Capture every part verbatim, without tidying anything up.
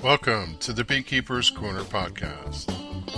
Welcome to the Beekeeper's Corner podcast.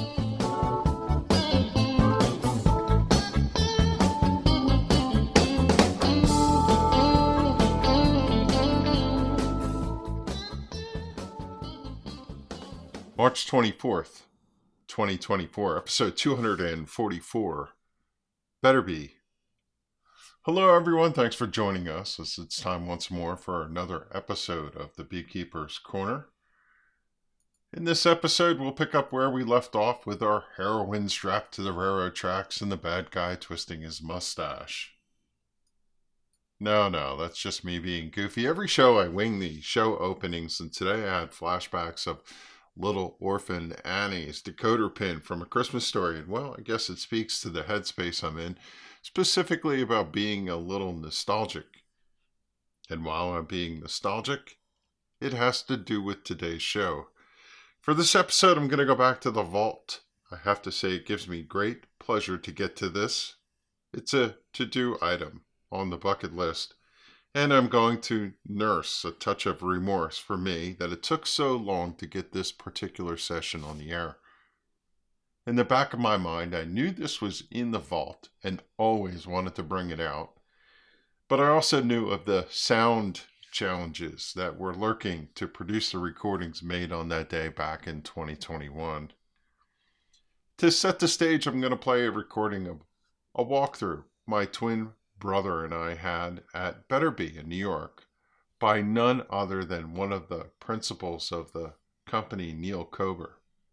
March twenty-fourth, twenty twenty-four, episode two hundred forty-four, Better Bee. Hello everyone, thanks for joining us as it's time once more for another episode of the Beekeeper's Corner. In this episode, we'll pick up where we left off with our heroine strapped to the railroad tracks and the bad guy twisting his mustache. No, no, that's just me being goofy. Every show I wing the show openings, and today I had flashbacks of Little Orphan Annie's decoder pin from A Christmas Story, and well, I guess it speaks to the headspace I'm in, specifically about being a little nostalgic. And while I'm being nostalgic, it has to do with today's show. For this episode, I'm going to go back to the vault. I have to say it gives me great pleasure to get to this. It's a to-do item on the bucket list. And I'm going to nurse a touch of remorse for me that it took so long to get this particular session on the air. In the back of my mind, I knew this was in the vault and always wanted to bring it out. But I also knew of the sound challenges that were lurking to produce the recordings made on that day back in twenty twenty-one. To set the stage, I'm going to play a recording of a walkthrough my twin brother and I had at Better Bee in New York by none other than one of the principals of the company, Neil Kober.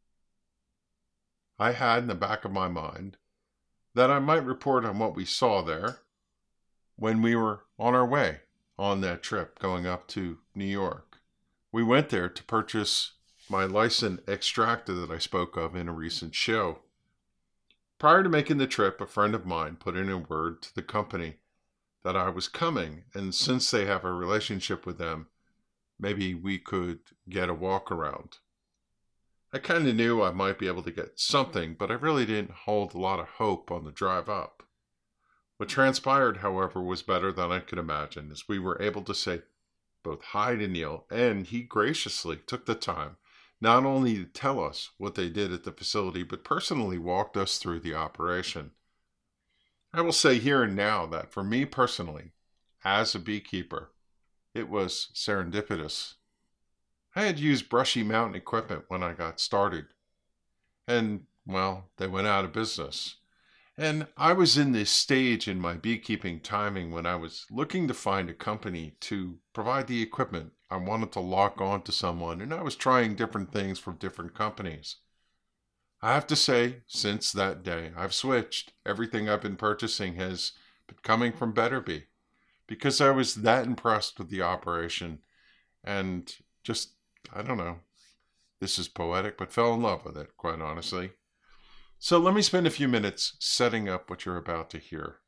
I had in the back of my mind that I might report on what we saw there when we were on our way on that trip going up to New York. We went there to purchase my lysine extractor that I spoke of in a recent show. Prior to making the trip, a friend of mine put in a word to the company that I was coming, and since they have a relationship with them, maybe we could get a walk around. I kind of knew I might be able to get something, but I really didn't hold a lot of hope on the drive up. What transpired, however, was better than I could imagine, as we were able to say both hi to Neil, and he graciously took the time not only to tell us what they did at the facility, but personally walked us through the operation. I will say here and now that for me personally, as a beekeeper, it was serendipitous. I had used Brushy Mountain equipment when I got started, and, well, they went out of business. And I was in this stage in my beekeeping timing when I was looking to find a company to provide the equipment. I wanted to lock on to someone, and I was trying different things from different companies. I have to say, since that day, I've switched. Everything I've been purchasing has been coming from Better Bee, because I was that impressed with the operation and just, I don't know, this is poetic, but fell in love with it, quite honestly. So let me spend a few minutes setting up what you're about to hear.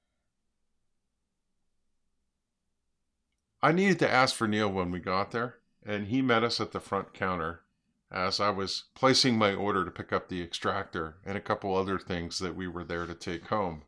I needed to ask for Neil when we got there, and he met us at the front counter as I was placing my order to pick up the extractor and a couple other things that we were there to take home.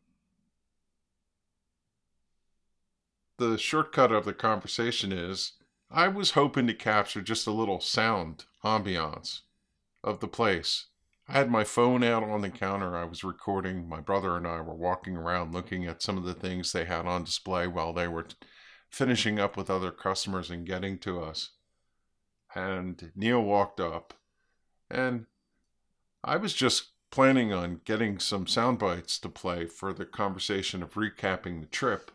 The shortcut of the conversation is, I was hoping to capture just a little sound ambiance of the place. I had my phone out on the counter. I was recording. My brother and I were walking around looking at some of the things they had on display while they were t- finishing up with other customers and getting to us. And Neil walked up, and I was just planning on getting some sound bites to play for the conversation of recapping the trip.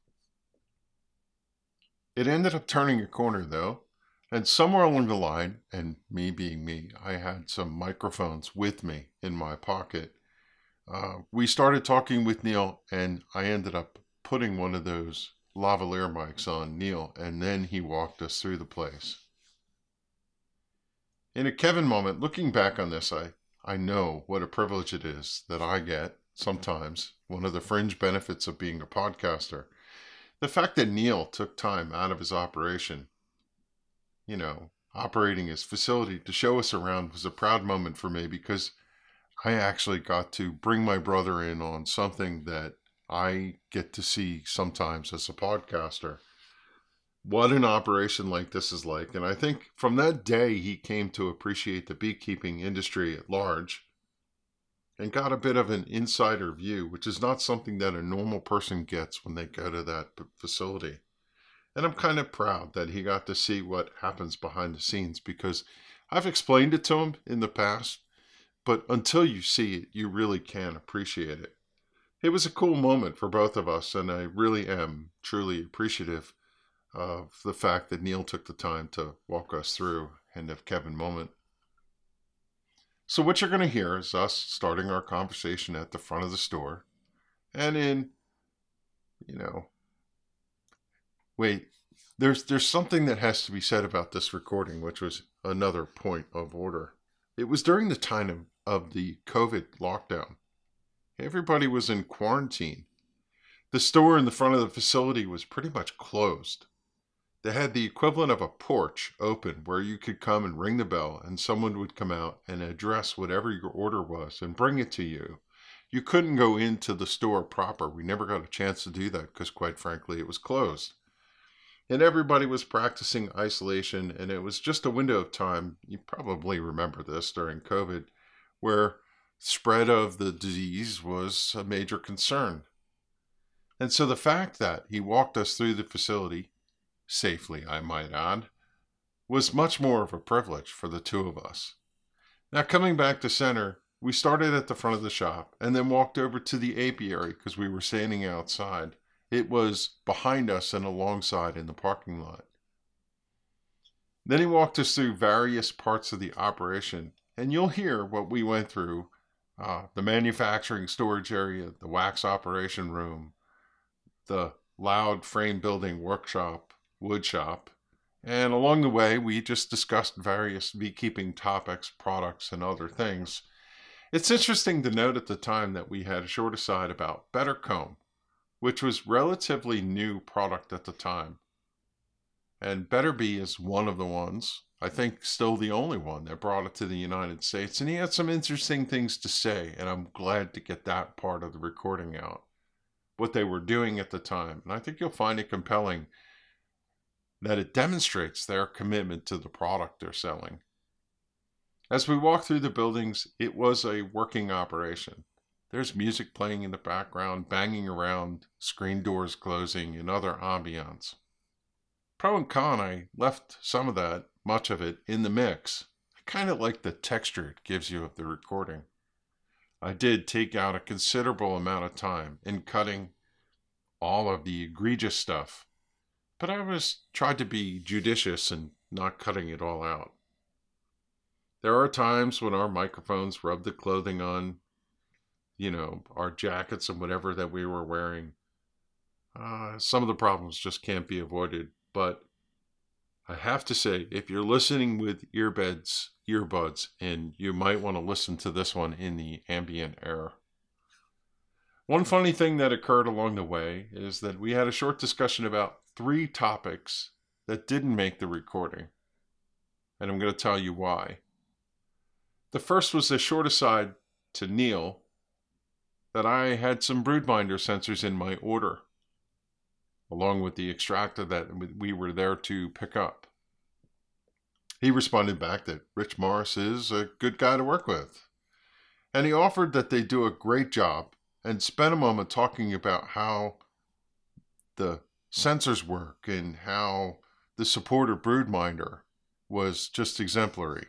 It ended up turning a corner, though. And somewhere along the line, and me being me, I had some microphones with me in my pocket. Uh, we started talking with Neil, and I ended up putting one of those lavalier mics on Neil, and then he walked us through the place. In a Kevin moment, looking back on this, I, I know what a privilege it is that I get, sometimes, one of the fringe benefits of being a podcaster. The fact that Neil took time out of his operation, you know, operating his facility to show us around was a proud moment for me, because I actually got to bring my brother in on something that I get to see sometimes as a podcaster. what an operation like this is like. And I think from that day, he came to appreciate the beekeeping industry at large and got a bit of an insider view, which is not something that a normal person gets when they go to that facility. And I'm kind of proud that he got to see what happens behind the scenes, because I've explained it to him in the past, but until you see it, you really can't appreciate it. It was a cool moment for both of us, and I really am truly appreciative of the fact that Neil took the time to walk us through End of Kevin moment. So what you're going to hear is us starting our conversation at the front of the store, and in, you know, wait, there's there's something that has to be said about this recording, which was another point of order. It was during the time of, of the COVID lockdown. Everybody was in quarantine. The store in the front of the facility was pretty much closed. They had the equivalent of a porch open where you could come and ring the bell and someone would come out and address whatever your order was and bring it to you. You couldn't go into the store proper. We never got a chance to do that because, quite frankly, it was closed. And everybody was practicing isolation, and it was just a window of time, you probably remember this during COVID, where spread of the disease was a major concern. And so the fact that he walked us through the facility, safely I might add, was much more of a privilege for the two of us. Now, coming back to center, we started at the front of the shop and then walked over to the apiary because we were standing outside. It was behind us and alongside in the parking lot. Then he walked us through various parts of the operation, and you'll hear what we went through. Uh, the manufacturing storage area, the wax operation room, the loud frame building workshop, wood shop, and along the way we just discussed various beekeeping topics, products, and other things. It's interesting to note at the time that we had a short aside about Better Comb, which was relatively new product at the time. And Better Bee is one of the ones, I think still the only one, that brought it to the United States. And he had some interesting things to say, and I'm glad to get that part of the recording out, what they were doing at the time. And I think you'll find it compelling that it demonstrates their commitment to the product they're selling. As we walked through the buildings, it was a working operation. There's music playing in the background, banging around, screen doors closing, and other ambiance. Pro and con, I left some of that, much of it, in the mix. I kind of like the texture it gives you of the recording. I did take out a considerable amount of time in cutting all of the egregious stuff, but I was tried to be judicious and not cutting it all out. There are times when our microphones rub the clothing on, you know, our jackets and whatever that we were wearing. Uh, some of the problems just can't be avoided, but I have to say, if you're listening with earbuds, earbuds, and you might want to listen to this one in the ambient air. One funny thing that occurred along the way is that we had a short discussion about three topics that didn't make the recording, and I'm going to tell you why. The first was a short aside to Neil that I had some broodminder sensors in my order, along with the extractor that we were there to pick up. He responded back that Rich Morris is a good guy to work with, and he offered that they do a great job and spent a moment talking about how the sensors work and how the support of broodminder was just exemplary.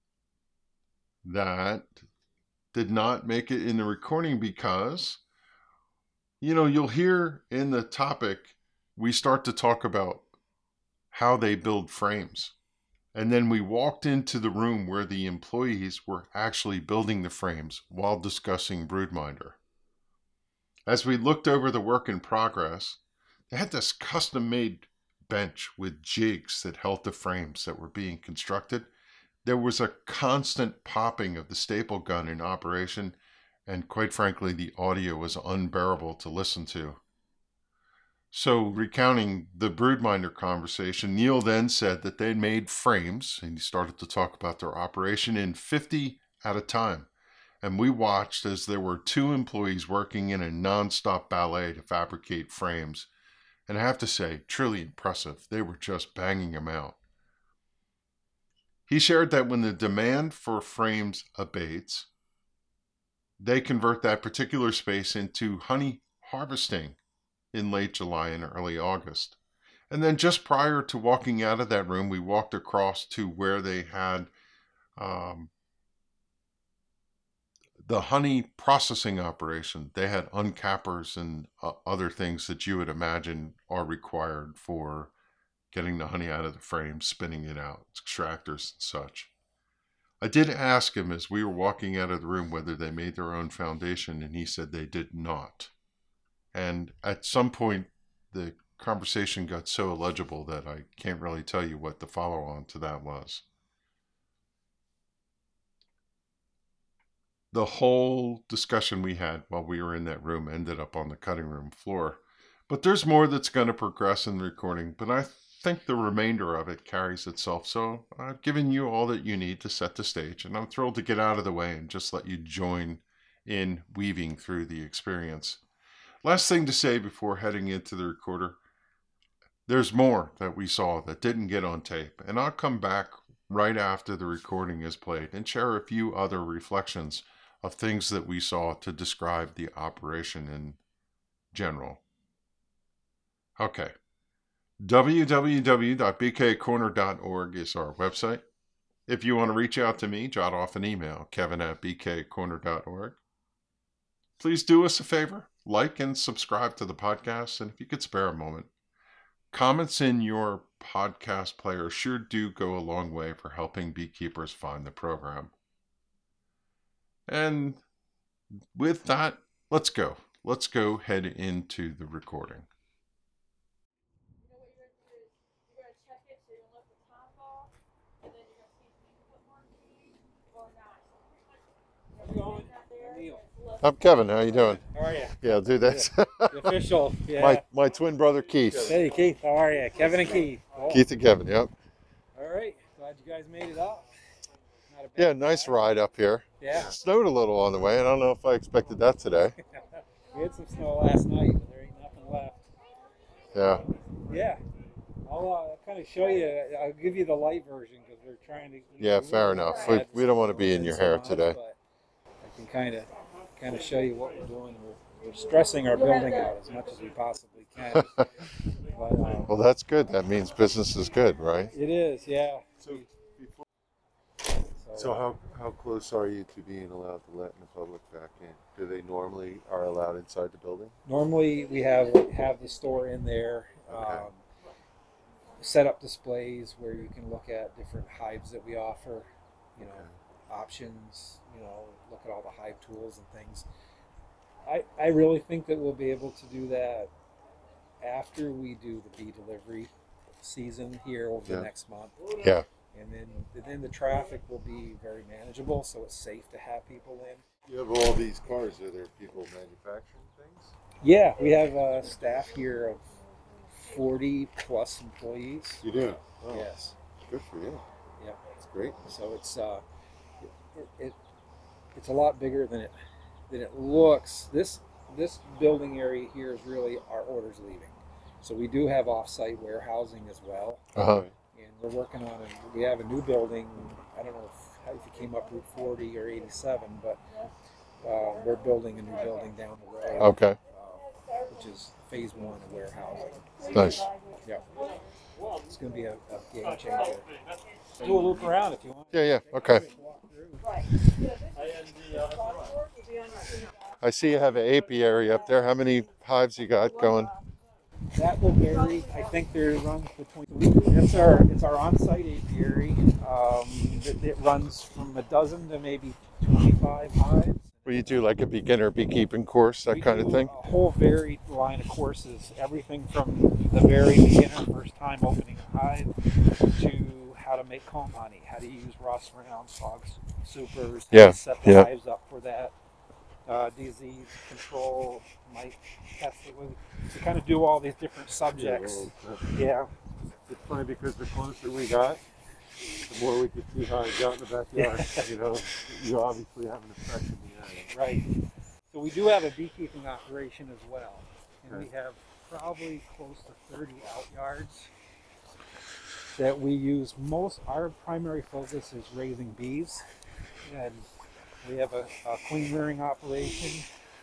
That did not make it in the recording because, you know, you'll hear in the topic, we start to talk about how they build frames. And then we walked into the room where the employees were actually building the frames while discussing broodminder. As we looked over the work in progress, they had this custom-made bench with jigs that held the frames that were being constructed. There was a constant popping of the staple gun in operation, and quite frankly, the audio was unbearable to listen to. So, recounting the broodminder conversation, Neil then said that they made frames, and he started to talk about their operation in fifty at a time. And we watched as there were two employees working in a non-stop ballet to fabricate frames. And I have to say, truly impressive. They were just banging them out. He shared that when the demand for frames abates, they convert that particular space into honey harvesting in late July and early August. And then just prior to walking out of that room, we walked across to where they had um, the honey processing operation. They had uncappers and uh, other things that you would imagine are required for getting the honey out of the frame, spinning it out, extractors and such. I did ask him as we were walking out of the room whether they made their own foundation, and he said they did not. And at some point, the conversation got so illegible that I can't really tell you what the follow-on to that was. The whole discussion we had while we were in that room ended up on the cutting room floor. But there's more that's going to progress in the recording, but I think the remainder of it carries itself. So I've given you all that you need to set the stage, and I'm thrilled to get out of the way and just let you join in weaving through the experience. Last thing to say before heading into the recorder, there's more that we saw that didn't get on tape, and I'll come back right after the recording is played and share a few other reflections of things that we saw to describe the operation in general. Okay. w w w dot b k corner dot org is our website. If you want to reach out to me, jot off an email, kevin at b k corner dot org. Please do us a favor, like and subscribe to the podcast, and if you could spare a moment, comments in your podcast player sure do go a long way for helping beekeepers find the program. And with that, let's go. Let's go head into the recording. I'm Kevin. How you doing? How are you? Yeah, dude, that's The official. Yeah. my my twin brother Keith. Hey, Keith. How are you? Kevin and Keith. Cool. Keith and Kevin. Yep. All right. Glad you guys made it up. Not a bad Yeah, nice ride up here. Yeah. It snowed a little on the way. I don't know if I expected that today. We had some snow last night, but there ain't nothing left. Yeah. Yeah. I'll uh, kind of show you. I'll give you the light version because we're trying to. Yeah, fair enough. We, we don't want to be in your hair today. But I can kind of kind of show you what we're doing. We're, we're stressing our building out as much as we possibly can. But, um, Well, that's good. That means business is good, right? it is, yeah. So, before, So, so how how close are you to being allowed to let the public back in? Do they normally are allowed inside the building? Normally, we have have the store in there. Okay. Um, set up displays where you can look at different hives that we offer. You know, Okay. options. You know, look at all the hive tools and things. I I really think that we'll be able to do that after we do the bee delivery season here over Yeah. the next month. Yeah. And then then the traffic will be very manageable, so it's safe to have people in. You have all these cars. Are there people manufacturing things? Yeah, we have a staff here of forty plus employees. You do. Oh, Yes. good for you. Yeah. That's great. So it's uh, it, it it's a lot bigger than it than it looks. This this building area here is really our orders leaving. So we do have off-site warehousing as well, Uh-huh. and we're working on it. We have a new building. I don't know if, if you came up Route forty or eighty-seven, but uh, we're building a new building down the road. Okay. Uh, which is phase one of warehousing. Nice. Yeah. It's going to be a, a game changer. Do a loop around if you want. Yeah, yeah. Okay. I see you have an apiary up there. How many hives you got going? That will vary. I think there runs between. It's our it's our on-site apiary. Um, it, it runs from a dozen to maybe twenty-five hives. Will you do like a beginner beekeeping course, that We kind of do thing? A whole varied line of courses, everything from the very beginner, first time opening a hive, to how to make comb honey, how to use Ross rounds, fog supers, how Yeah, to set the yeah. hives up for that, uh, disease control, mite testing. We, we kind of do all these different subjects. Yeah, well, Yeah. it's funny because the closer we got, the more we could see how it got in the backyard. You know, you obviously have an effect in the area. Right. So we do have a beekeeping operation as well, and we Okay. have probably close to thirty out yards that we use. Most our primary focus is raising bees, and we have a, a queen rearing operation.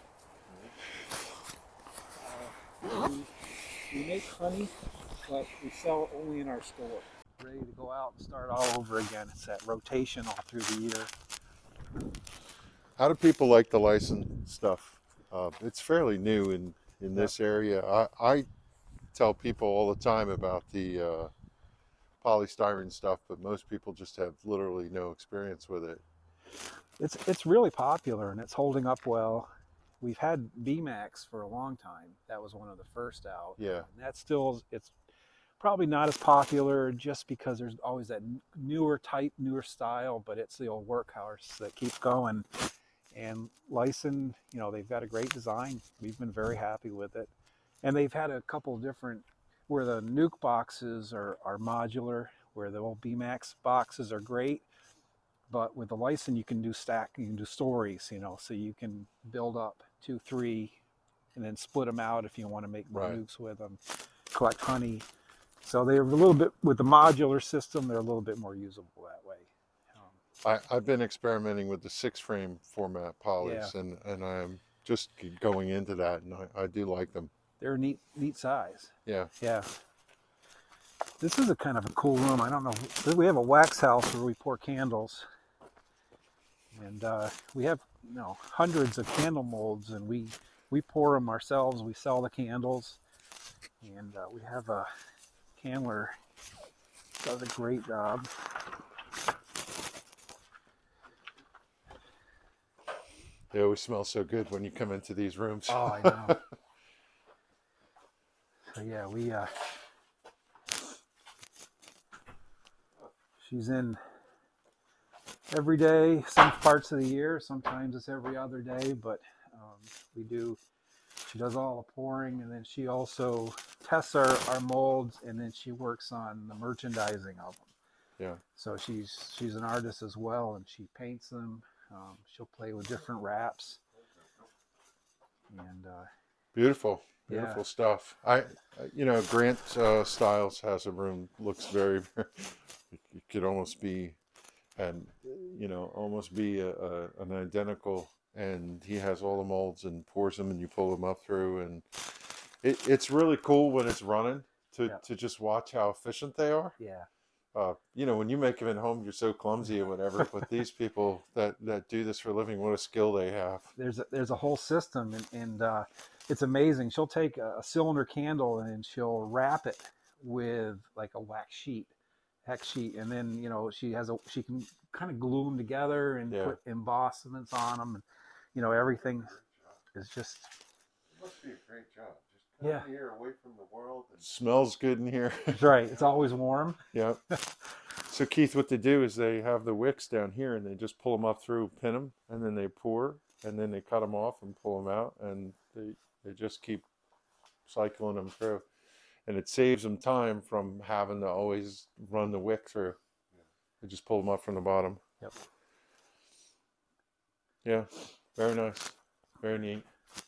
Uh, we, we make honey, but we sell it only in our store. Ready to go out and start all over again. It's that rotation all through the year. How do people like the license stuff? Uh, it's fairly new in, in this area. I, I tell people all the time about the uh, polystyrene stuff, but most people just have literally no experience with it. It's it's really popular and it's holding up well. We've had B MAX for a long time. That was one of the first out. Yeah. And that's still, it's probably not as popular just because there's always that newer type, newer style, but it's the old workhorse that keeps going. And Lyson, you know, they've got a great design. We've been very happy with it. And they've had a couple different, where the Nuke boxes are, are modular, where the old B MAX boxes are great. But with the Lyson, you can do stack, you can do stories, you know, so you can build up two, three, and then split them out if you want to make more Right. nukes with them, collect honey. So they're a little bit, with the modular system, they're a little bit more usable that way. Um, I, I've been experimenting with the six frame format polys, Yeah. and, and I'm just going into that, and I, I do like them. they're a neat, neat size. Yeah. Yeah. This is a kind of a cool room. I don't know. We have a wax house where we pour candles. And uh, we have, you know, hundreds of candle molds, and we, we pour them ourselves. We sell the candles. And uh, we have a candler does a great job. They always smell so good when you come into these rooms. Oh, I know. So yeah, we uh, she's in every day, some parts of the year. Sometimes it's every other day, but um, we do. She does all the pouring, and then she also tests our, our molds, and then she works on the merchandising of them. Yeah. So she's she's an artist as well, and she paints them. Um, she'll play with different wraps, and uh, Beautiful, Yeah. beautiful stuff. I, you know, Grant uh, Stiles has a room. Looks very, very. It could almost be, and you know, almost be a, a, an identical. And he has all the molds and pours them, and you pull them up through, and it, it's really cool when it's running to Yeah. to just watch how efficient they are. yeah. Uh, you know, when you make them at home, you're so clumsy or whatever. But these people that, that do this for a living, what a skill they have. There's a, there's a whole system, and, and uh, it's amazing. She'll take a, a cylinder candle and she'll wrap it with like a wax sheet, hex sheet, and then you know she has a she can kind of glue them together and Yeah. put embossments on them, and you know everything is just It must be a great job. Just come Yeah. here away from the world. It smells good in here. it's right. It's always warm. Yeah. So Keith, what they do is they have the wicks down here, and they just pull them up through, pin them, and then they pour, and then they cut them off and pull them out, and they they just keep cycling them through, and it saves them time from having to always run the wick through. They just pull them up from the bottom. Yep. Yeah. Very nice. Very neat.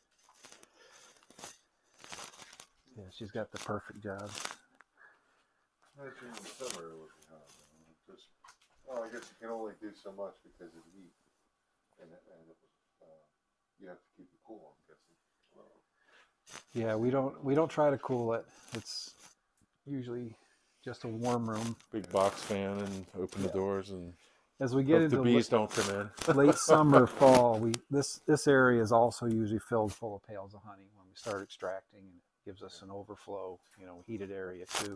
Yeah, she's got the perfect job. Imagine in the summer it would be hot. Just, well, I guess you can only do so much because of the heat, and, and uh, you have to keep it cool, I'm guessing. Yeah, we don't we don't try to cool it. It's usually just a warm room. Big box fan and open the Yeah. doors, and As we get hope the into bees don't come in. late summer, fall, we this this area is also usually filled full of pails of honey when we start extracting, and it gives us an overflow, you know, heated area too.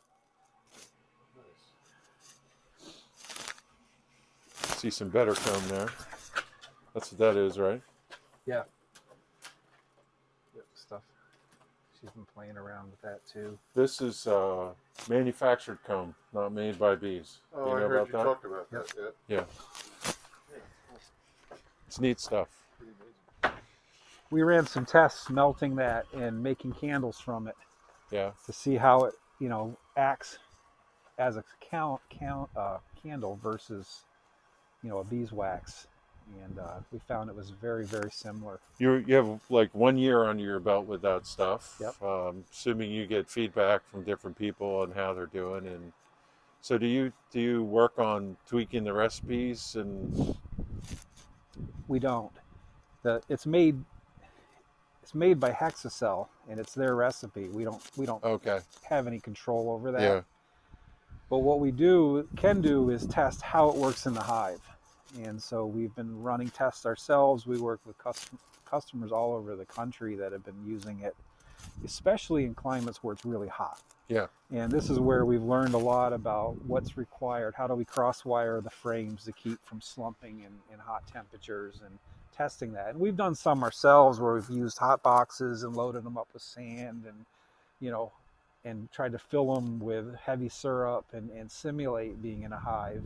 See some better comb there. That's what that is, right? Yeah. Yep, stuff. She's been playing around with that too. This is uh, manufactured comb, not made by bees. Oh, Do you I know heard about you that? talk about Yep. that. Yeah. Yeah. It's neat stuff. Pretty amazing. We ran some tests melting that and making candles from it Yeah. to see how it, you know, acts as a count, count uh, candle versus, you know, a beeswax. and uh, we found it was very, very similar. You you have like one year under your belt with that stuff. Yep. Um, assuming you get feedback from different people on how they're doing, and so do you do you work on tweaking the recipes and? We don't. The it's made it's made by Hexacell, and it's their recipe. We don't we don't Okay. have any control over that. Yeah. But what we do can do is test how it works in the hive. And so we've been running tests ourselves. We work with custom, customers all over the country that have been using it, especially in climates where it's really hot. Yeah. And this is where we've learned a lot about what's required. How do we cross-wire the frames to keep from slumping in, in hot temperatures, and testing that. And we've done some ourselves where we've used hot boxes and loaded them up with sand and, you know, and tried to fill them with heavy syrup and, and simulate being in a hive.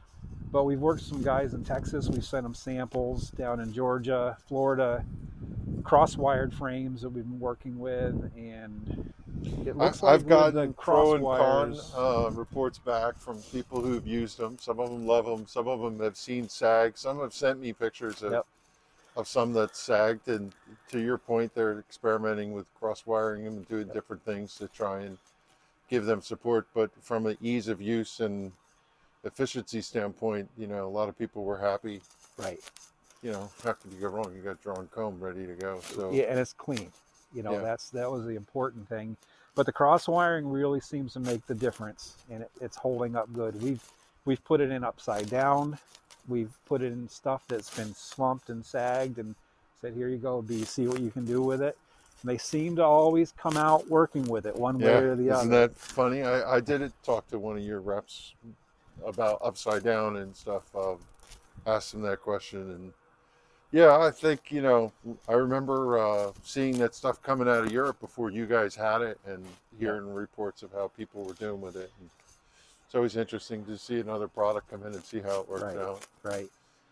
But we've worked with some guys in Texas. We've sent them samples down in Georgia, Florida, cross-wired frames that we've been working with, and it looks I, like I've gotten the pro and con cross-wires. uh, reports back from people who've used them. Some of them love them. Some of them have seen sag. Some have sent me pictures of, Yep. of some that sagged. And to your point, they're experimenting with cross-wiring them and doing Yep. different things to try and give them support. But from an ease of use and efficiency standpoint, you know, a lot of people were happy. Right. You know, how could you go wrong? You got drawn comb ready to go. So Yeah, and it's clean. You know, Yeah. that's that was the important thing. But the cross wiring really seems to make the difference, and it, it's holding up good. We've we've put it in upside down. We've put it in stuff that's been slumped and sagged, and said, "Here you go, B. See what you can do with it." And they seem to always come out working with it one way yeah, or the isn't other. that funny? I, I did it, talk to one of your reps about upside down and stuff. Um, asked him that question, and yeah, I think, you know, I remember uh, seeing that stuff coming out of Europe before you guys had it, and hearing reports of how people were doing with it. And it's always interesting to see another product come in and see how it works Right. out. Right.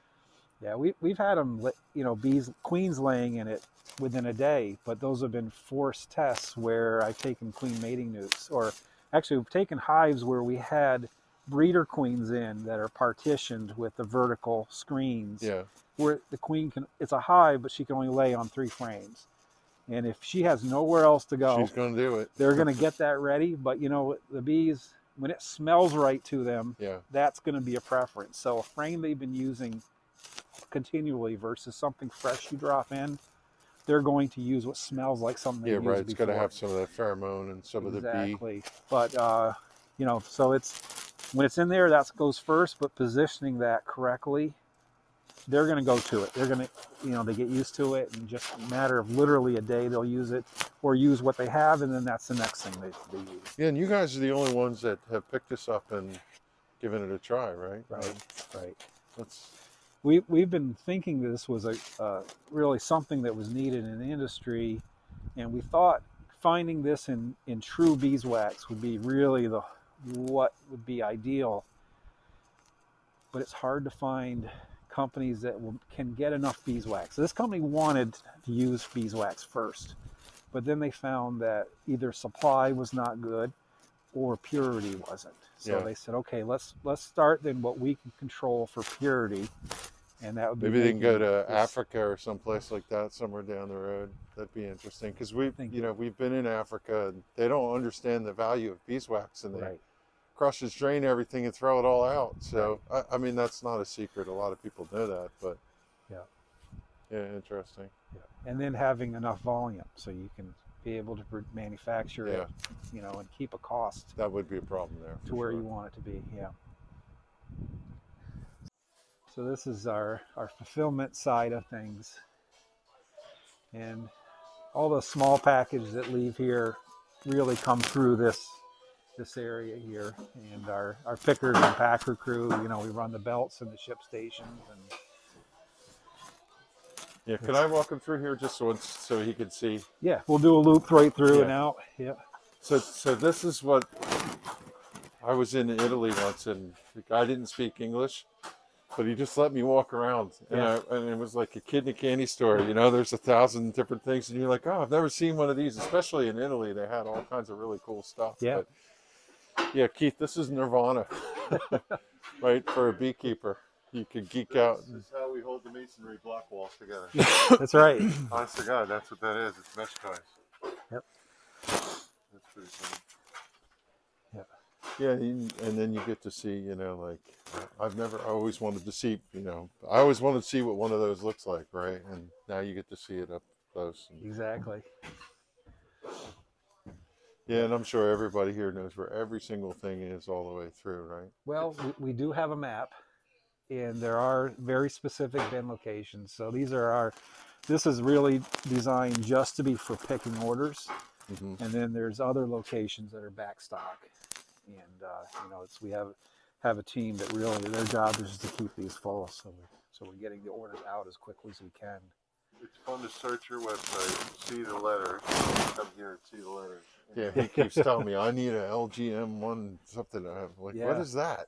Yeah, we we've had them, you know, bees, queens laying in it within a day, but those have been forced tests where I've taken queen mating nukes, or actually we've taken hives where we had breeder queens in that are partitioned with the vertical screens, Yeah, where the queen can, it's a hive, but she can only lay on three frames. And if she has nowhere else to go, she's going to do it. they're going to get that ready. But you know, the bees, when it smells right to them, Yeah, that's going to be a preference. So a frame they've been using continually versus something fresh you drop in, they're going to use what smells like something they've yeah, right. used It's got to before. have some of that pheromone and some of the bee. Exactly. But uh, you know, so it's when it's in there, that goes first. But positioning that correctly, they're going to go to it. They're going to, you know, they get used to it, and just a matter of literally a day, they'll use it or use what they have, and then that's the next thing they, they use. Yeah, and you guys are the only ones that have picked this up and given it a try, right? Right. Right. That's We, we've been thinking this was a uh, really something that was needed in the industry, and we thought finding this in, in true beeswax would be really the what would be ideal. But it's hard to find companies that will, can get enough beeswax. So this company wanted to use beeswax first, but then they found that either supply was not good or purity wasn't. So Yeah. they said, okay, let's let's start then what we can control for purity, and that would be maybe they can go making to this- Africa or someplace like that, somewhere down the road. That'd be interesting because we, Think- you know, we've been in Africa and they don't understand the value of beeswax, and they Right. crush and drain everything and throw it all out. So I, I mean, that's not a secret. A lot of people know that, but Yeah. yeah, interesting. Yeah. And then having enough volume so you can be able to pr- manufacture Yeah. it, you know, and keep a cost That would be a problem there. to for where sure. you want it to be. Yeah. So this is our, our fulfillment side of things. And all the small packages that leave here really come through this this area here. And our, our pickers and packer crew, you know, we run the belts and the ship stations. And Yeah, can I walk him through here just once so he can see? yeah, we'll do a loop right through Yeah. and out. Yeah. So, so this is what I was in Italy once, and the guy didn't speak English, but he just let me walk around, and, Yeah. I, and it was like a kid in a candy store. You know, there's a thousand different things, and you're like, oh, I've never seen one of these. Especially in Italy, they had all kinds of really cool stuff. Yeah. But yeah, Keith, this is Nirvana, right, for a beekeeper. you could geek out. This is how we hold the masonry block walls together. That's right. Honest to God, that's what that is. It's mesh ties. Yep. That's pretty funny. Yeah, you- and then you get to see, you know, like I've never, I always wanted to see, you know, I always wanted to see what one of those looks like, right? And now you get to see it up close. And, Exactly. yeah, and I'm sure everybody here knows where every single thing is all the way through, right? Well, we, we do have a map, and there are very specific bin locations. So these are our, this is really designed just to be for picking orders. hmm And then there's other locations that are back stock. And, uh, you know, it's, we have, have a team that really, their job is just to keep these full. So, we're, so we're getting the orders out as quickly as we can. It's fun to search your website, see the letters, come here and see the letters. Yeah, he keeps telling me I need a L G M one something. I'm like, Yeah. what is that?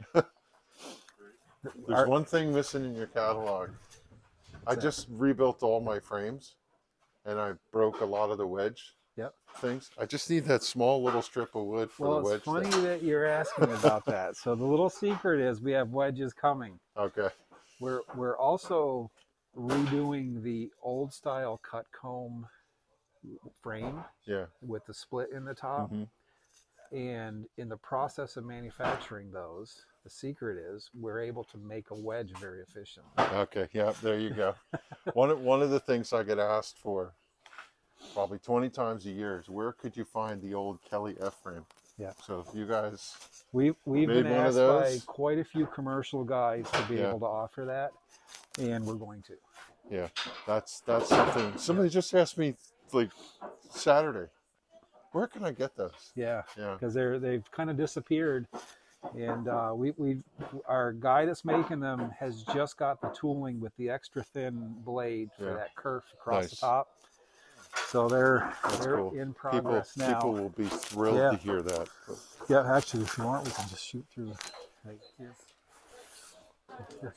There's Our- one thing missing in your catalog. I that? just rebuilt all my frames, and I broke a lot of the wedge Yep. things. I just need that small little strip of wood for Well, the wedge. it's funny thing. that you're asking about that. So the little secret is we have wedges coming. Okay. We're we're also redoing the old style cut comb frame Yeah. with the split in the top. hmm And in the process of manufacturing those, the secret is we're able to make a wedge very efficiently. Okay. Yeah. There you go. one of one of the things I get asked for probably twenty times a year is where could you find the old Kelly F frame? Yeah. So if you guys, We've we've Made been one of asked by those? quite a few commercial guys to be Yeah. able to offer that, and we're going to. yeah, that's that's something. Somebody just asked me like Saturday, where can I get those? Yeah. Yeah. Because they're they've kind of disappeared, and uh, we we our guy that's making them has just got the tooling with the extra thin blade for Yeah. that kerf across Nice. the top. So they're That's they're cool. in People progress now. people will be thrilled Yeah. to hear that. But Yeah, actually, if you want, we can just shoot through right here. Here.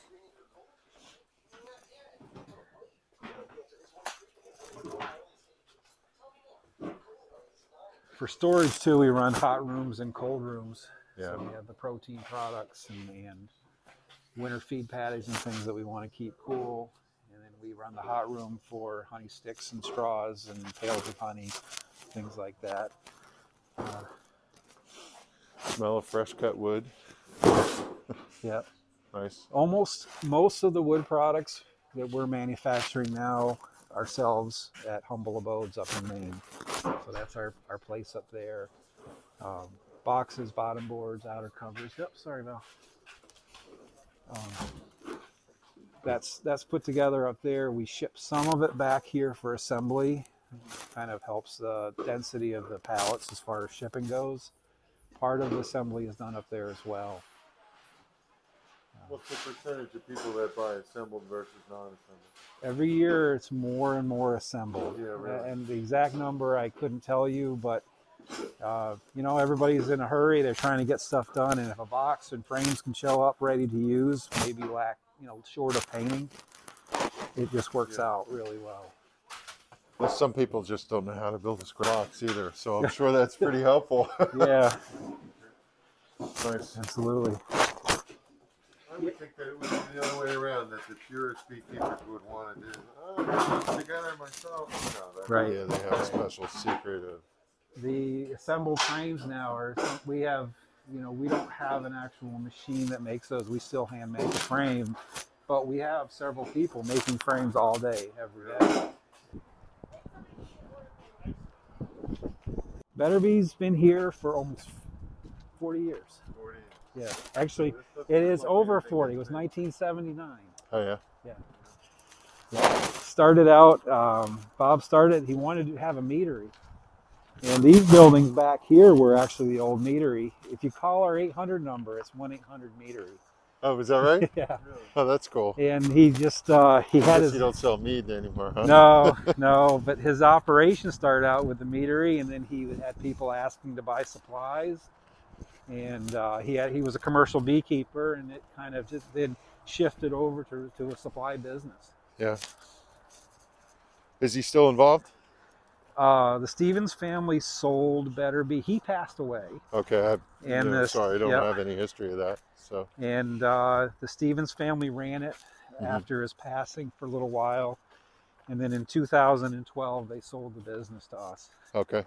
For storage too, we run hot rooms and cold rooms. Yeah. So we have the protein products and, and winter feed patties and things that we want to keep cool. And then we run the hot room for honey sticks and straws and pails of honey, things like that. Uh, smell of fresh cut wood. yeah. Nice. Almost most of the wood products that we're manufacturing now ourselves at Humble Abodes up in Maine. So that's our, our place up there. Um, boxes, bottom boards, outer covers. Yep, sorry, Val. Um, that's that's put together up there. We ship some of it back here for assembly. Kind of helps the density of the pallets as far as shipping goes. Part of the assembly is done up there as well. What's the percentage of people that buy assembled versus non-assembled? Every year it's more and more assembled. Yeah, really. And the exact number I couldn't tell you, but uh, you know, everybody's in a hurry. They're trying to get stuff done, and if a box and frames can show up ready to use, maybe lack, you know, short of painting, it just works Yeah. out really well. Well, some people just don't know how to build a square box either, so I'm sure that's pretty helpful. Yeah, Nice. absolutely. I would think that it would be the other way around, that the purest beekeepers would want to do, oh, I put it together myself. No, that's Right. Yeah, they have a special secret of. The assembled frames now are, we have, you know, we don't have an actual machine that makes those. We still hand make a frame, but we have several people making frames all day, every day. Betterbee's been here for almost forty years. forty. Yeah, actually, This doesn't it look is like over anything forty. It that's was been- nineteen seventy-nine. Oh yeah. Started out, um, Bob started, he wanted to have a meadery. And these buildings back here were actually the old meadery. If you call our eight hundred number, it's one eight hundred meadery. Oh, is that right? Yeah. Really? Oh, that's cool. And he just, uh, he I had guess his, you don't sell mead anymore, huh? no, no, but his operation started out with the meadery, and then he had people asking to buy supplies. And uh, he had, he was a commercial beekeeper, and it kind of just then shifted over to, to a supply business. Yeah. Is he still involved? Uh, the Stevens family sold Better Be. He passed away. Okay, I, And no, the- sorry, I don't yep. have any history of that. So And uh, the Stevens family ran it Mhm. after his passing for a little while. And then in two thousand twelve, they sold the business to us. okay,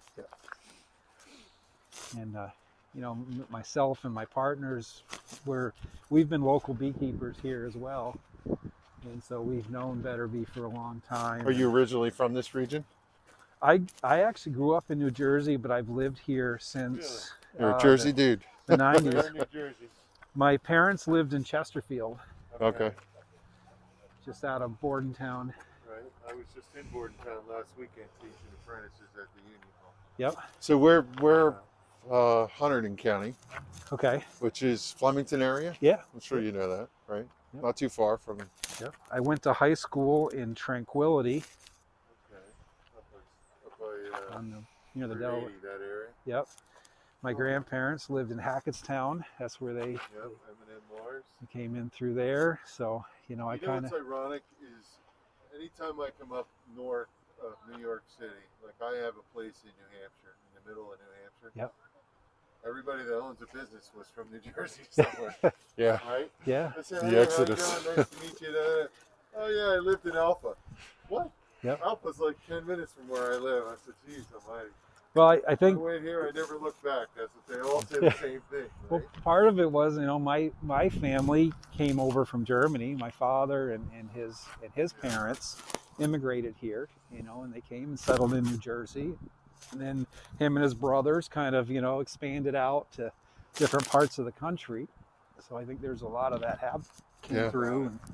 And, uh, you know, m- myself and my partners, we're, we've been local beekeepers here as well. And so we've known Better Be for a long time. are you originally from this region? I, I actually grew up in New Jersey, but I've lived here since You're a uh, Jersey the, dude. the nineties. Where in New Jersey? My parents lived in Chesterfield, Okay. just out of Bordentown. Right. I was just in Bordentown last weekend teaching apprentices at the Union Hall. Yep. So we're we're uh, Hunterdon County, Okay. which is Flemington area. Yeah. I'm sure you know that, right? Yep. Not too far from. Yep. I went to high school in Tranquility Okay. Up by, up by uh, on the, near the Route Delaware. eighty, that area. Yep. My grandparents lived in Hackettstown. That's where they Yep. M and M Mars. came in through there. So, you know, I You know kind of, what's ironic is anytime I come up north of New York City, like I have a place in New Hampshire, in the middle of New Hampshire. Yep. Everybody that owns a business was from New Jersey somewhere, Yeah. right? yeah. I said, The hey, Exodus. how you doing? Nice to meet you. Da, da. Oh yeah, I lived in Alpha. What? Yep. Alpha's like ten minutes from where I live. I said, geez, almighty. Well, I, I I think, wait here, I never look back. That's what they all say the same thing. well, Right? part of it was, you know, my, my family came over from Germany. My father and, and his and his parents immigrated here, you know, and they came and settled in New Jersey. And then him and his brothers kind of, you know, expanded out to different parts of the country. So I think there's a lot of that happened came Yeah. through. And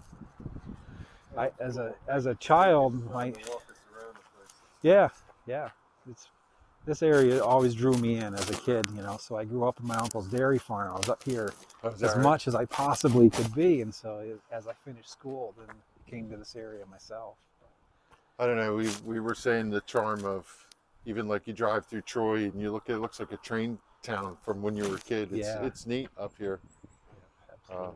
I, as a as a child, my Walk us around the place. yeah, yeah, it's this area always drew me in as a kid, you know. So I grew up in my uncle's dairy farm. I was up here Oh, is as that right? much as I possibly could be, and so as I finished school, then came to this area myself. I don't know. We we were saying the charm of even like you drive through Troy and you look at it looks like a train town from when you were a kid. It's Yeah. it's neat up here. Absolutely.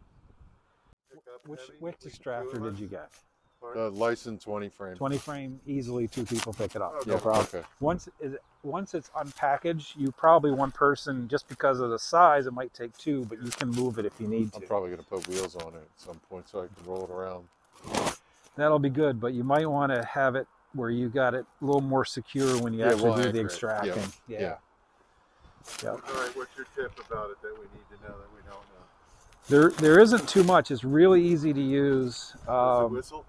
Pick up which heavy, which we can extractor do it. did you get? The license twenty frame. twenty frame, easily two people pick it up. Okay. No problem. Okay. Once it, once it's unpackaged, you probably one person, just because of the size, it might take two, but you can move it if you need I'm to. probably gonna put wheels on it at some point so I can roll it around. That'll be good, but you might want to have it where you got it a little more secure when you Yeah, actually we'll do anchor the it. extracting. Yeah. Yeah. Yeah. Yeah. All right, what's your tip about it that we need to know that we don't know? There, there isn't too much. It's really easy to use. Does it Um, whistle?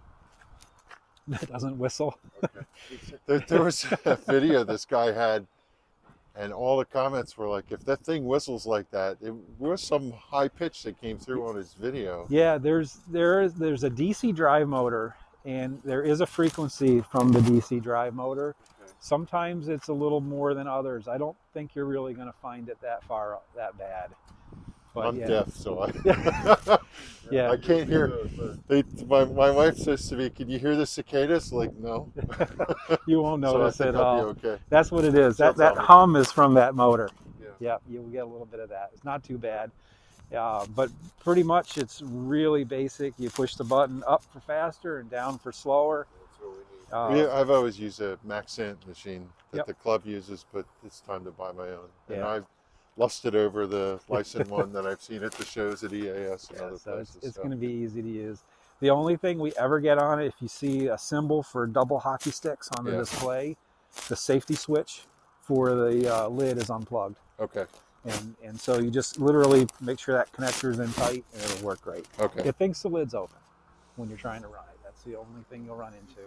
it doesn't whistle. Okay. There, there was a video this guy had, and all the comments were like, "If that thing whistles like that, it was some high pitch that came through on his video." Yeah, there's there is there's a D C drive motor, and there is a frequency from the D C drive motor. Okay. Sometimes it's a little more than others. I don't think you're really going to find it that far up, that bad. But I'm yeah. deaf, so I Yeah. I can't hear. Those, They, my, my wife says to me, "Can you hear the cicadas?" Like, no. You won't So I notice think it at I'll all. be okay. That's what it is. She'll That that tell me. hum is from that motor. Yeah. Yep, you'll get a little bit of that. It's not too bad. Uh, but pretty much it's really basic. You push the button up for faster and down for slower. That's what we need. Uh, Yeah, I've always used a Maxent machine that Yep. the club uses, but it's time to buy my own. And Yeah. I've lusted over the licensed one that I've seen at the shows at E A S and Yeah, other so places. it's, it's so. going to be easy to use. The only thing we ever get on it, if you see a symbol for double hockey sticks on the Yeah. display, the safety switch for the uh, lid is unplugged. Okay. And and so you just literally make sure that connector is in tight and it'll work great. Okay. It thinks the lid's open when you're trying to run it. That's the only thing you'll run into.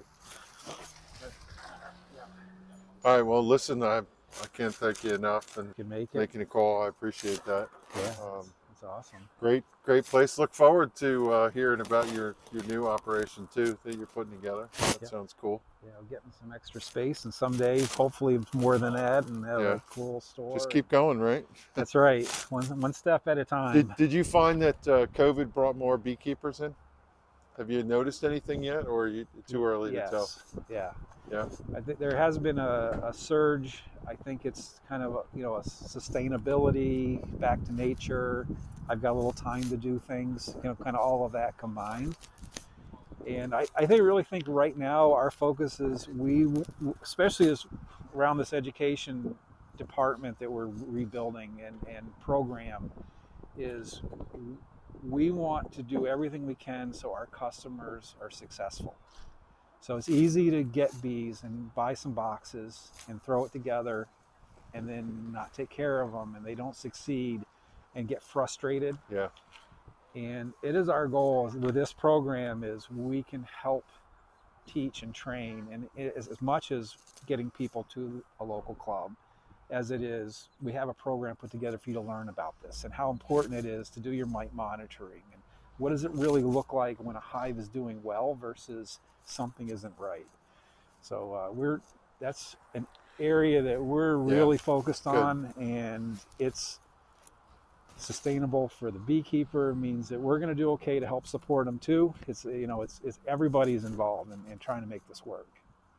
All right. Well, listen, I I can't thank you enough and You can make it. making a call. I appreciate that. Yeah, Um, it's awesome. Great, great place. Look forward to uh, hearing about your your new operation too that you're putting together. That Yeah. sounds cool. Yeah, we're getting some extra space, and someday, hopefully, more than that, and have Yeah. a cool store. Just keep going, right? That's right. One one step at a time. Did Did you find that uh, COVID brought more beekeepers in? Have you noticed anything yet, or are you too early yes. to tell? Yeah. Yeah. I think there has been a, a surge. I think it's kind of a, you know a sustainability, back to nature. I've got a little time to do things. You know, kind of all of that combined. And I, I think really think right now our focus is we, especially as around this education department that we're rebuilding and, and program, is we want to do everything we can so our customers are successful. So it's easy to get bees and buy some boxes and throw it together and then not take care of them and they don't succeed and get frustrated. Yeah. And it is our goal with this program is we can help teach and train, and it is as much as getting people to a local club as it is we have a program put together for you to learn about this and how important it is to do your mite monitoring and what does it really look like when a hive is doing well versus something isn't right. So uh, we're that's an area that we're really yeah. focused on. Good. And it's sustainable for the beekeeper, means that we're going to do okay to help support them too. It's, you know, it's, it's everybody's involved in, in trying to make this work.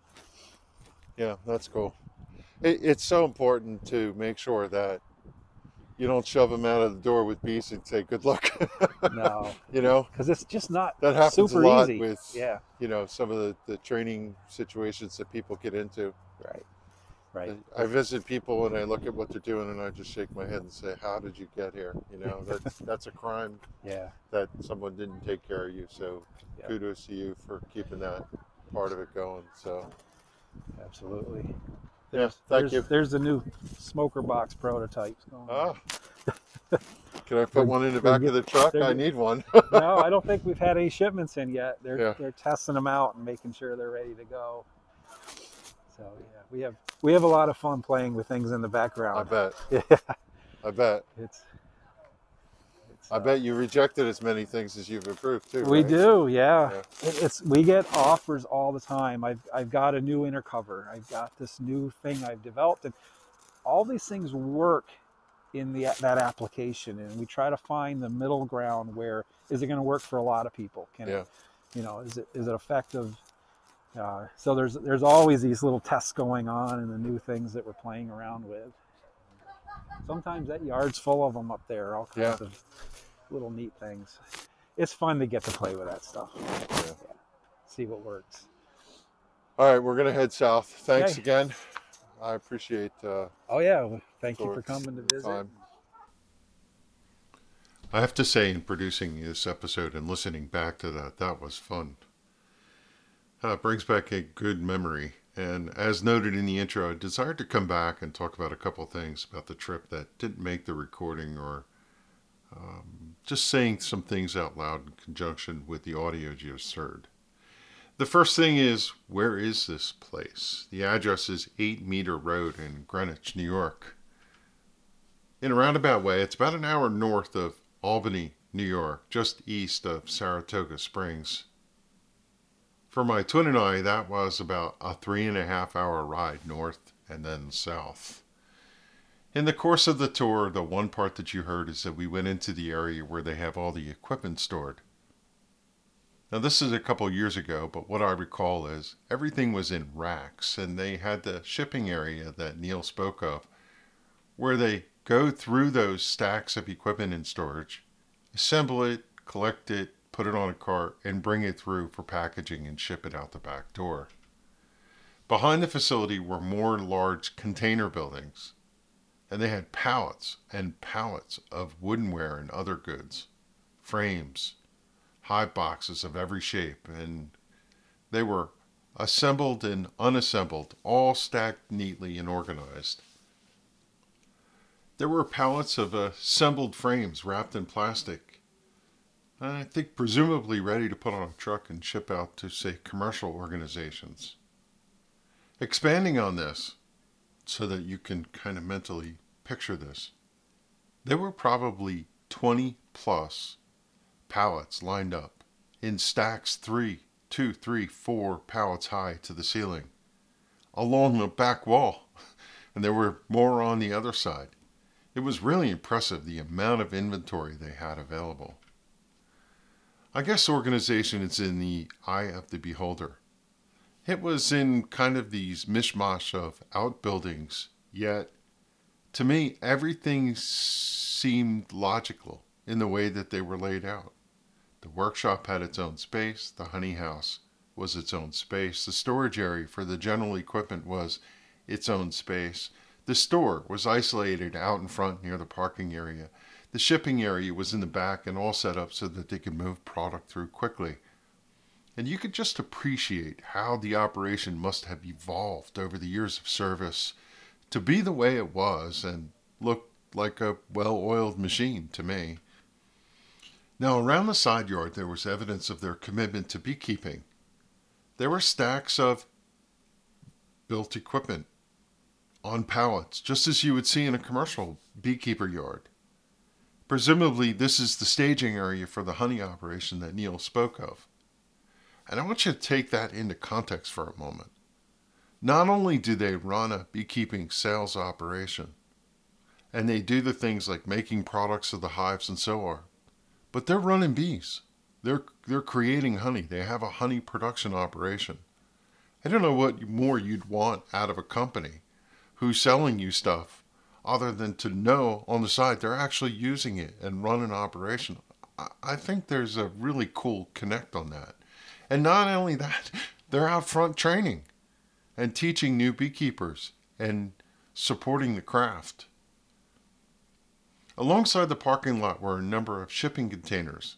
Yeah, that's cool. It, it's so important to make sure that you don't shove them out of the door with bees and say, good luck. No. You know? Because it's just not that happens super a lot easy. with, yeah. you know, some of the, the training situations that people get into. Right. Right. I visit people and I look at what they're doing and I just shake my head and say, how did you get here? You know, that's, that's a crime yeah. that someone didn't take care of you. So yeah. kudos to you for keeping that part of it going. So absolutely. There's, yeah, thank there's, you. There's the new smoker box prototypes going on. Ah. Can I put one in the back get, of the truck? I need one. No, I don't think we've had any shipments in yet. They're yeah. they're testing them out and making sure they're ready to go. So yeah, we have we have a lot of fun playing with things in the background. I bet. Yeah. I bet. It's. it's I uh, bet you rejected as many things as you've approved too. We right? do, yeah. yeah. It, it's we get offers all the time. I've I've got a new inner cover. I've got this new thing I've developed, and all these things work in the that application. And we try to find the middle ground where is it going to work for a lot of people? Can yeah. it, you know, is it is it effective? Uh, so there's there's always these little tests going on and the new things that we're playing around with. Sometimes that yard's full of them up there, all kinds yeah. of little neat things. It's fun to get to play with that stuff. Yeah. Yeah. See what works. All right, we're gonna head south. Thanks okay. again. I appreciate. Uh, oh yeah, well, thank you for coming to visit. Time. I have to say, in producing this episode and listening back to that, that was fun. Uh, brings back a good memory, and as noted in the intro, I desired to come back and talk about a couple things about the trip that didn't make the recording, or um, just saying some things out loud in conjunction with the audio you just heard. The first thing is, where is this place? The address is eight Meter Road in Greenwich, New York. In a roundabout way, it's about an hour north of Albany, New York, just east of Saratoga Springs. For my twin and I, that was about a three and a half hour ride north and then south. In the course of the tour, the one part that you heard is that we went into the area where they have all the equipment stored. Now this is a couple years ago, but what I recall is everything was in racks, and they had the shipping area that Neil spoke of, where they go through those stacks of equipment in storage, assemble it, collect it, put it on a cart, and bring it through for packaging and ship it out the back door. Behind the facility were more large container buildings, and they had pallets and pallets of woodenware and other goods, frames, hive boxes of every shape, and they were assembled and unassembled, all stacked neatly and organized. There were pallets of assembled frames wrapped in plastic, I think presumably ready to put on a truck and ship out to, say, commercial organizations. Expanding on this, so that you can kind of mentally picture this, there were probably twenty plus pallets lined up in stacks three, two, three, four pallets high to the ceiling, along the back wall, and there were more on the other side. It was really impressive the amount of inventory they had available. I guess organization is in the eye of the beholder. It was in kind of these mishmash of outbuildings, yet to me everything seemed logical in the way that they were laid out. The workshop had its own space. The honey house was its own space. The storage area for the general equipment was its own space. The store was isolated out in front near the parking area. The shipping area was in the back and all set up so that they could move product through quickly. And you could just appreciate how the operation must have evolved over the years of service to be the way it was and look like a well-oiled machine to me. Now, around the side yard, there was evidence of their commitment to beekeeping. There were stacks of built equipment on pallets, just as you would see in a commercial beekeeper yard. Presumably, this is the staging area for the honey operation that Neil spoke of. And I want you to take that into context for a moment. Not only do they run a beekeeping sales operation, and they do the things like making products of the hives and so on, but they're running bees. They're they're creating honey. They have a honey production operation. I don't know what more you'd want out of a company who's selling you stuff other than to know on the side they're actually using it and run an operation. I, I think there's a really cool connect on that. And not only that, they're out front training and teaching new beekeepers and supporting the craft. Alongside the parking lot were a number of shipping containers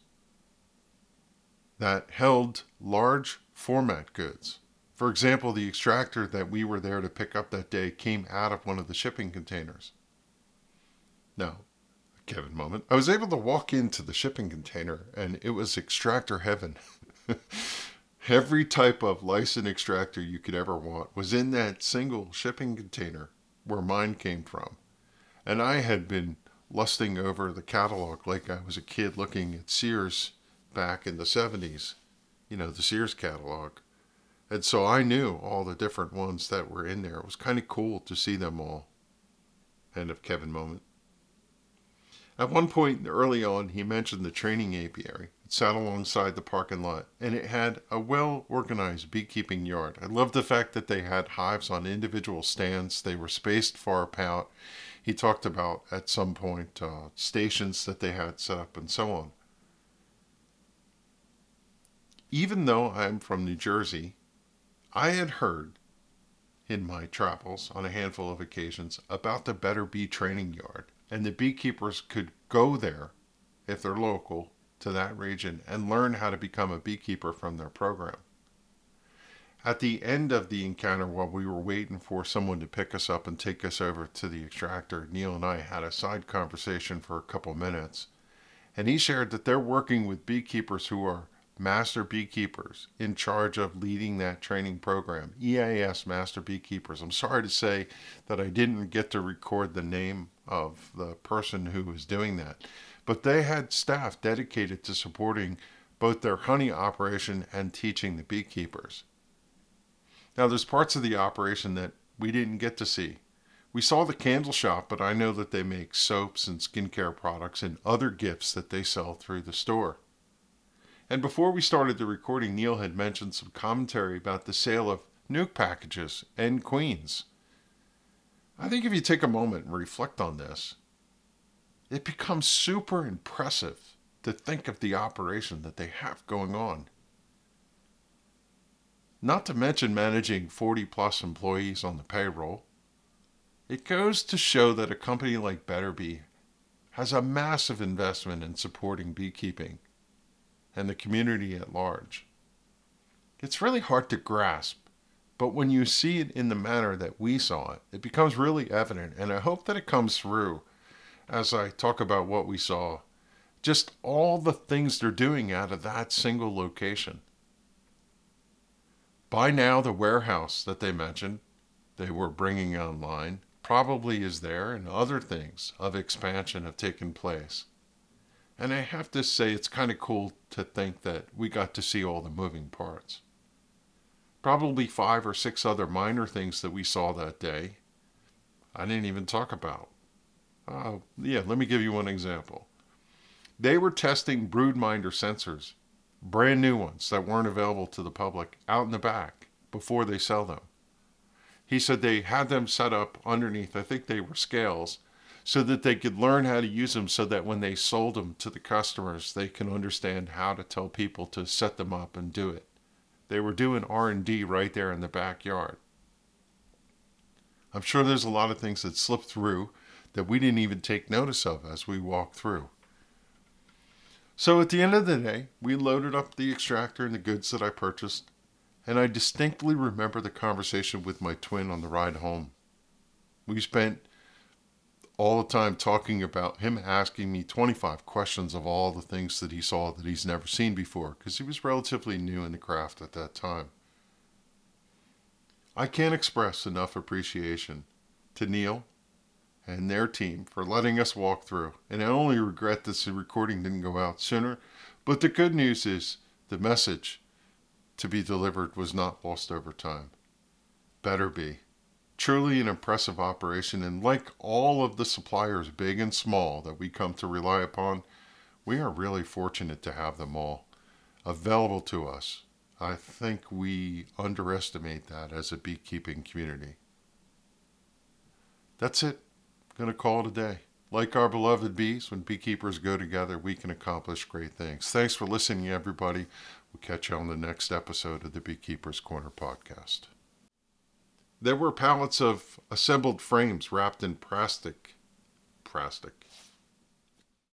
that held large format goods. For example, the extractor that we were there to pick up that day came out of one of the shipping containers. Now, give it a moment. I was able to walk into the shipping container and it was extractor heaven. Every type of license extractor you could ever want was in that single shipping container where mine came from. And I had been lusting over the catalog like I was a kid looking at Sears back in the seventies, you know, the Sears catalog. And so I knew all the different ones that were in there. It was kind of cool to see them all. End of Kevin moment. At one point early on, he mentioned the training apiary. It sat alongside the parking lot, and it had a well-organized beekeeping yard. I loved the fact that they had hives on individual stands. They were spaced far apart. He talked about, at some point, uh, stations that they had set up and so on. Even though I'm from New Jersey, I had heard in my travels on a handful of occasions about the Better Bee Training Yard, and the beekeepers could go there, if they're local, to that region and learn how to become a beekeeper from their program. At the end of the encounter, while we were waiting for someone to pick us up and take us over to the extractor, Neil and I had a side conversation for a couple minutes, and he shared that they're working with beekeepers who are master beekeepers in charge of leading that training program, E A S Master Beekeepers. I'm sorry to say that I didn't get to record the name of the person who was doing that, but they had staff dedicated to supporting both their honey operation and teaching the beekeepers. Now, there's parts of the operation that we didn't get to see. We saw the candle shop, but I know that they make soaps and skincare products and other gifts that they sell through the store. And before we started the recording, Neil had mentioned some commentary about the sale of nuke packages and queens. I think if you take a moment and reflect on this, it becomes super impressive to think of the operation that they have going on. Not to mention managing forty plus employees on the payroll. It goes to show that a company like Better Bee has a massive investment in supporting beekeeping and the community at large. It's really hard to grasp, but when you see it in the manner that we saw it, it becomes really evident, and I hope that it comes through as I talk about what we saw. Just all the things they're doing out of that single location. By now, the warehouse that they mentioned they were bringing online probably is there, and other things of expansion have taken place. And I have to say, it's kind of cool to think that we got to see all the moving parts. Probably five or six other minor things that we saw that day I didn't even talk about. Uh, yeah, let me give you one example. They were testing broodminder sensors, brand new ones that weren't available to the public, out in the back before they sell them. He said they had them set up underneath, I think they were scales, so that they could learn how to use them so that when they sold them to the customers, they can understand how to tell people to set them up and do it. They were doing R and D right there in the backyard. I'm sure there's a lot of things that slipped through that we didn't even take notice of as we walked through. So at the end of the day, we loaded up the extractor and the goods that I purchased, and I distinctly remember the conversation with my twin on the ride home. We spent all the time talking about him asking me twenty-five questions of all the things that he saw that he's never seen before, because he was relatively new in the craft at that time. I can't express enough appreciation to Neil and their team for letting us walk through, and I only regret this recording didn't go out sooner, but the good news is the message to be delivered was not lost over time. Better be. Truly an impressive operation, and like all of the suppliers, big and small, that we come to rely upon, we are really fortunate to have them all available to us. I think we underestimate that as a beekeeping community. That's it. I'm going to call it a day. Like our beloved bees, when beekeepers go together, we can accomplish great things. Thanks for listening, everybody. We'll catch you on the next episode of the Beekeeper's Corner podcast. There were pallets of assembled frames wrapped in plastic, plastic,